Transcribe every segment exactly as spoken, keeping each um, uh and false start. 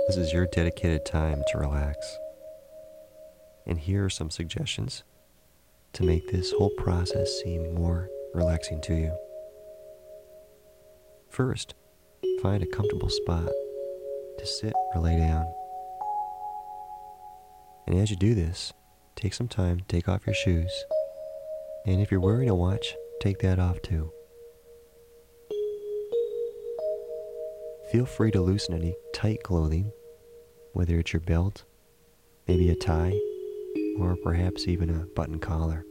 This is your dedicated time to relax. And here are some suggestions to make this whole process seem more relaxing to you. First, find a comfortable spot to sit or lay down. And as you do this, take some time to take off your shoes. And if you're wearing a watch, take that off too. Feel free to loosen any tight clothing, whether it's your belt, maybe a tie, or perhaps even a button collar.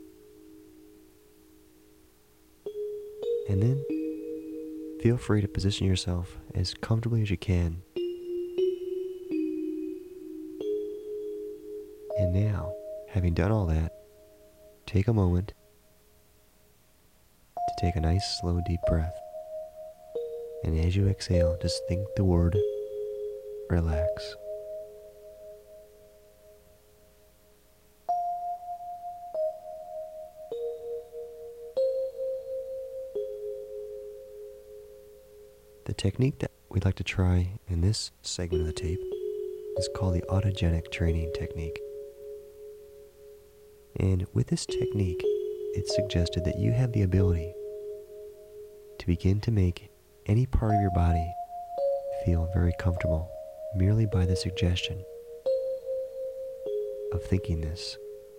And then feel free to position yourself as comfortably as you can. And now, having done all that, take a moment to take a nice, slow, deep breath. And as you exhale, just think the word relax. The technique that we'd like to try in this segment of the tape is called the autogenic training technique. And with this technique, it's suggested that you have the ability to begin to make any part of your body feel very comfortable merely by the suggestion of thinking this.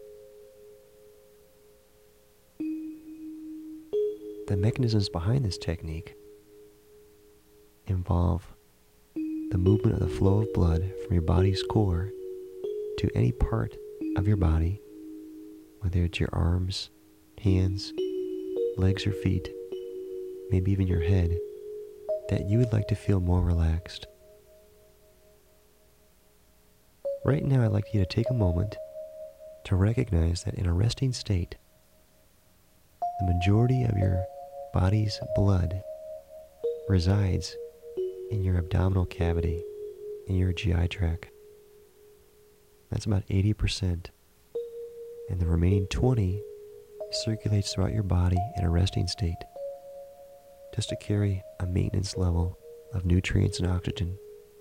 The mechanisms behind this technique involve the movement of the flow of blood from your body's core to any part of your body, whether it's your arms, hands, legs or feet, maybe even your head, that you would like to feel more relaxed. Right now, I'd like you to take a moment to recognize that in a resting state, the majority of your body's blood resides in your abdominal cavity, in your G I tract. That's about eighty percent. And the remaining twenty circulates throughout your body in a resting state, just to carry a maintenance level of nutrients and oxygen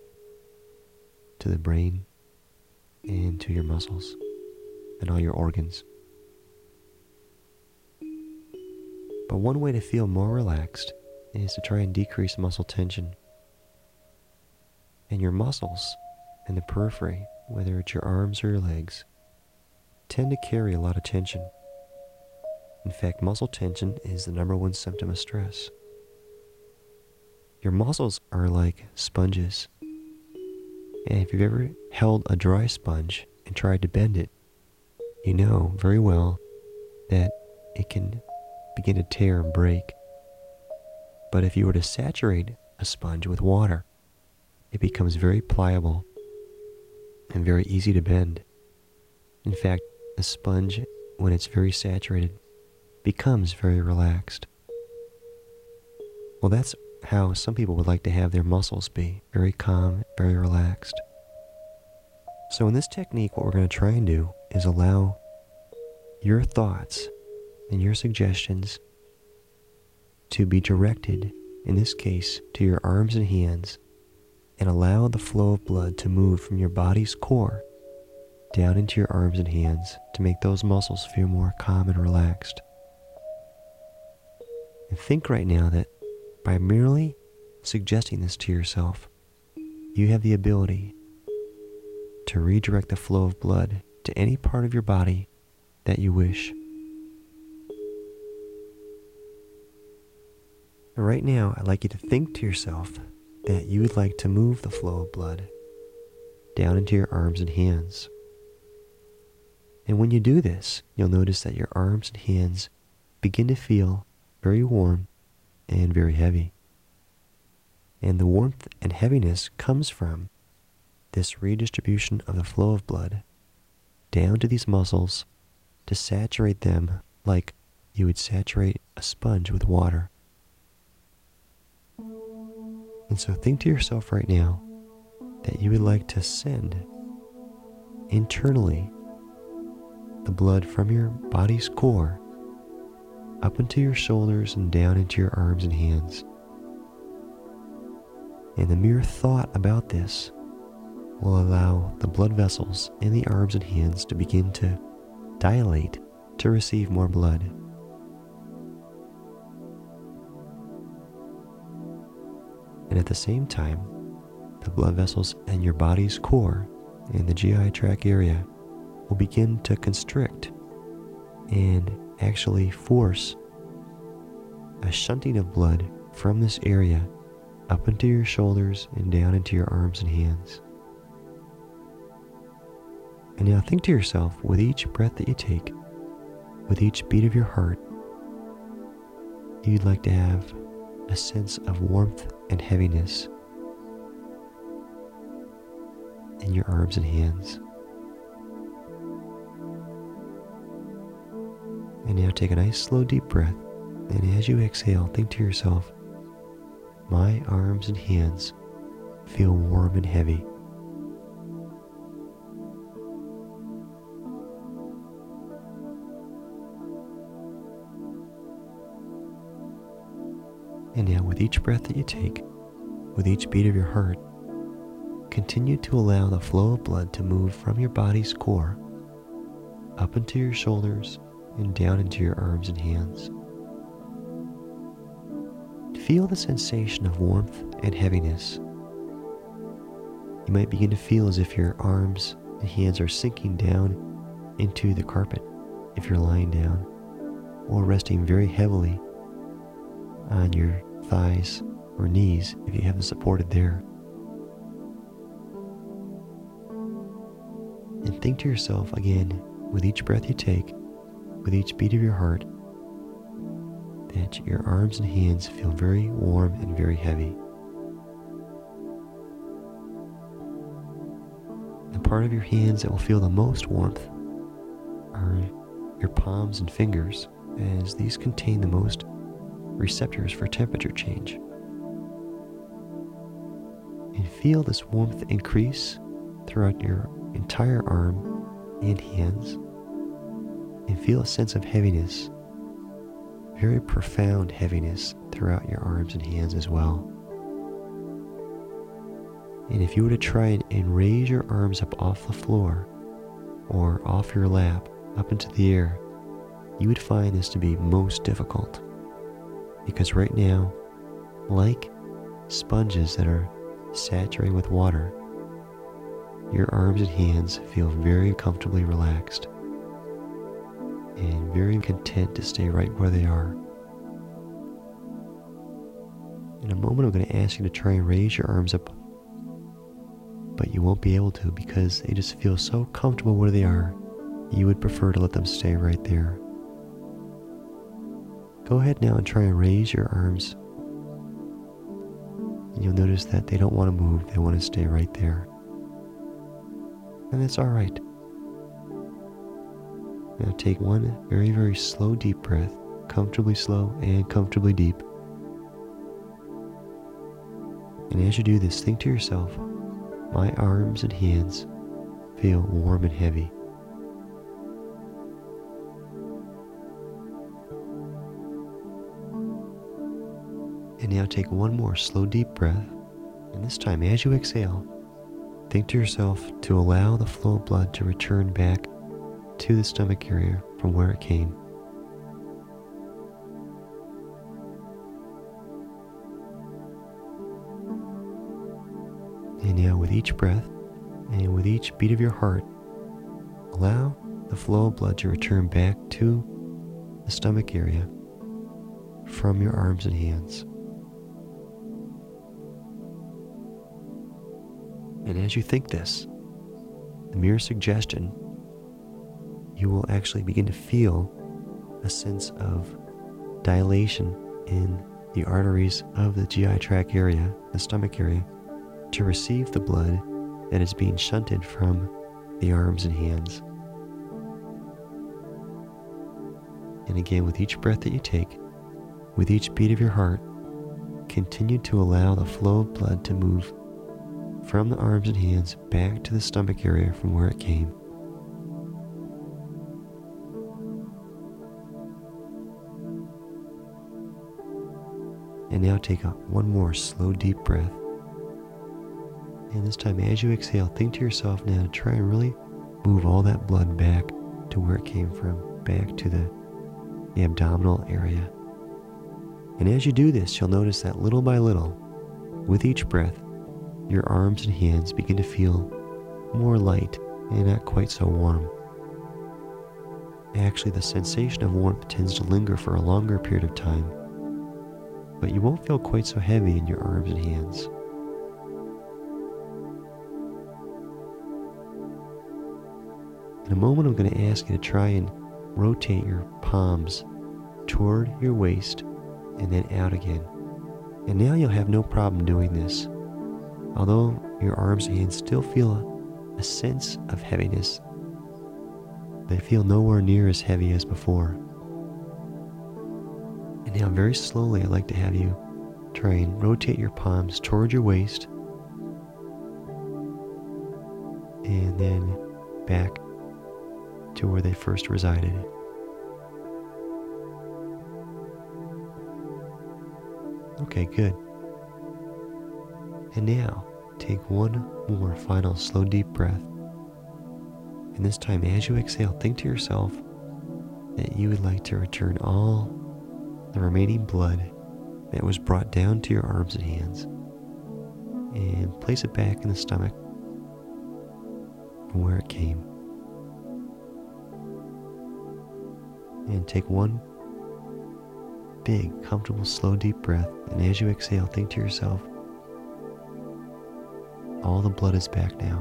to the brain and to your muscles and all your organs. But one way to feel more relaxed is to try and decrease muscle tension. And your muscles in the periphery, whether it's your arms or your legs, tend to carry a lot of tension. In fact, muscle tension is the number one symptom of stress. Your muscles are like sponges. And if you've ever held a dry sponge and tried to bend it, you know very well that it can begin to tear and break. But if you were to saturate a sponge with water, it becomes very pliable and very easy to bend. In fact, a sponge, when it's very saturated, becomes very relaxed. Well, that's how some people would like to have their muscles be, very calm, very relaxed. So in this technique, what we're going to try and do is allow your thoughts and your suggestions to be directed, in this case, to your arms and hands, and allow the flow of blood to move from your body's core down into your arms and hands to make those muscles feel more calm and relaxed. And think right now that by merely suggesting this to yourself, you have the ability to redirect the flow of blood to any part of your body that you wish. And right now, I'd like you to think to yourself that you would like to move the flow of blood down into your arms and hands. And when you do this, you'll notice that your arms and hands begin to feel very warm and very heavy. And the warmth and heaviness comes from this redistribution of the flow of blood down to these muscles to saturate them like you would saturate a sponge with water. And so think to yourself right now that you would like to send internally the blood from your body's core up into your shoulders and down into your arms and hands. And the mere thought about this will allow the blood vessels in the arms and hands to begin to dilate to receive more blood. And at the same time, the blood vessels in your body's core in the G I tract area will begin to constrict and actually force a shunting of blood from this area up into your shoulders and down into your arms and hands. And now think to yourself, with each breath that you take, with each beat of your heart, you'd like to have a sense of warmth and heaviness in your arms and hands. And now take a nice slow deep breath, and as you exhale, think to yourself, my arms and hands feel warm and heavy. And now with each breath that you take, with each beat of your heart, continue to allow the flow of blood to move from your body's core up into your shoulders and down into your arms and hands. Feel the sensation of warmth and heaviness. You might begin to feel as if your arms and hands are sinking down into the carpet if you're lying down, or resting very heavily on your thighs or knees if you have them supported there. And think to yourself again, with each breath you take, with each beat of your heart, that your arms and hands feel very warm and very heavy. The part of your hands that will feel the most warmth are your palms and fingers, as these contain the most receptors for temperature change. And feel this warmth increase throughout your entire arm and hands, and feel a sense of heaviness, very profound heaviness throughout your arms and hands as well. And if you were to try and, and raise your arms up off the floor or off your lap up into the air, you would find this to be most difficult. Because right now, like sponges that are saturated with water, your arms and hands feel very comfortably relaxed and very content to stay right where they are. In a moment, I'm going to ask you to try and raise your arms up, but you won't be able to because they just feel so comfortable where they are. You would prefer to let them stay right there. Go ahead now and try and raise your arms, and you'll notice that they don't want to move. They want to stay right there. And that's all right. Now take one very, very slow, deep breath, comfortably slow and comfortably deep. And as you do this, think to yourself, my arms and hands feel warm and heavy. And now take one more slow, deep breath. And this time, as you exhale, think to yourself to allow the flow of blood to return back to the stomach area from where it came. And now with each breath and with each beat of your heart, allow the flow of blood to return back to the stomach area from your arms and hands. And as you think this, the mere suggestion, you will actually begin to feel a sense of dilation in the arteries of the G I tract area, the stomach area, to receive the blood that is being shunted from the arms and hands. And again, with each breath that you take, with each beat of your heart, continue to allow the flow of blood to move from the arms and hands back to the stomach area from where it came. And now take a, one more slow, deep breath. And this time, as you exhale, think to yourself now to try and really move all that blood back to where it came from, back to the, the abdominal area. And as you do this, you'll notice that little by little, with each breath, your arms and hands begin to feel more light and not quite so warm. Actually, the sensation of warmth tends to linger for a longer period of time, but you won't feel quite so heavy in your arms and hands. In a moment, I'm going to ask you to try and rotate your palms toward your waist and then out again. And now you'll have no problem doing this. Although your arms and hands still feel a, a sense of heaviness, they feel nowhere near as heavy as before. And now very slowly, I'd like to have you try and rotate your palms toward your waist and then back to where they first resided. Okay, good. And now, take one more final slow deep breath. And this time, as you exhale, think to yourself that you would like to return all the remaining blood that was brought down to your arms and hands and place it back in the stomach from where it came. And take one big, comfortable, slow, deep breath. And as you exhale, think to yourself, all the blood is back now.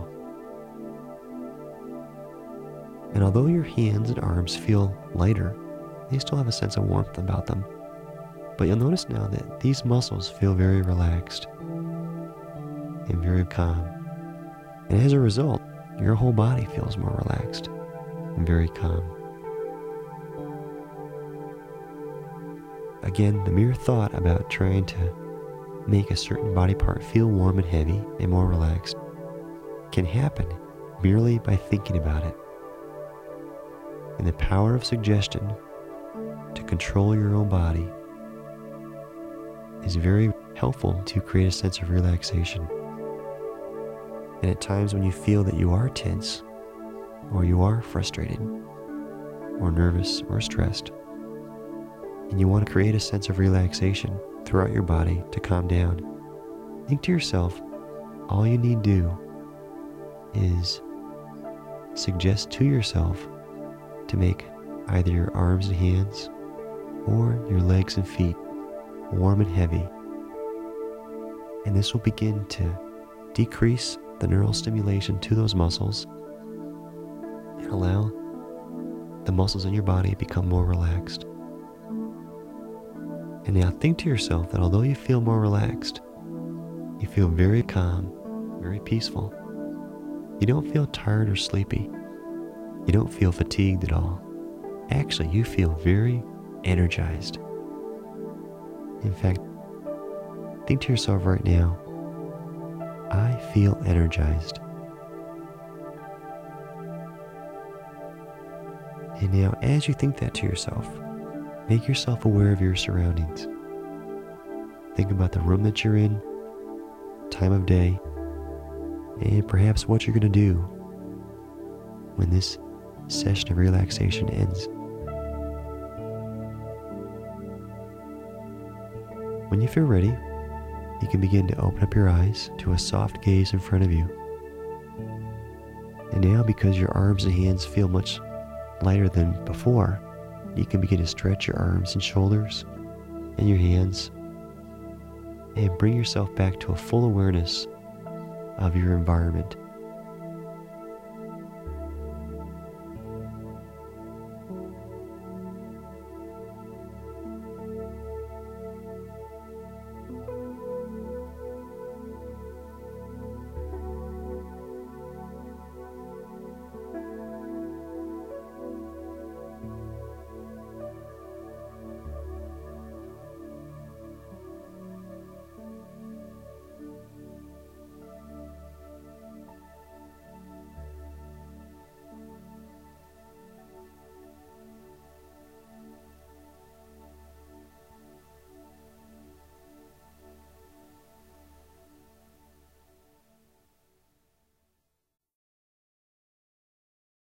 And although your hands and arms feel lighter, they still have a sense of warmth about them. But you'll notice now that these muscles feel very relaxed and very calm. And as a result, your whole body feels more relaxed and very calm. Again, the mere thought about trying to make a certain body part feel warm and heavy and more relaxed can happen merely by thinking about it. And the power of suggestion to control your own body is very helpful to create a sense of relaxation. And at times when you feel that you are tense, or you are frustrated, or nervous, or stressed, and you want to create a sense of relaxation throughout your body to calm down, think to yourself, all you need to do is suggest to yourself to make either your arms and hands or your legs and feet warm and heavy. And this will begin to decrease the neural stimulation to those muscles and allow the muscles in your body to become more relaxed. And now think to yourself that although you feel more relaxed, you feel very calm, very peaceful. You don't feel tired or sleepy. You don't feel fatigued at all. Actually, you feel very energized. In fact, think to yourself right now, I feel energized. And now, as you think that to yourself, make yourself aware of your surroundings. Think about the room that you're in, time of day, and perhaps what you're going to do when this session of relaxation ends. When you feel ready, you can begin to open up your eyes to a soft gaze in front of you. And now, because your arms and hands feel much lighter than before, you can begin to stretch your arms and shoulders and your hands and bring yourself back to a full awareness of your environment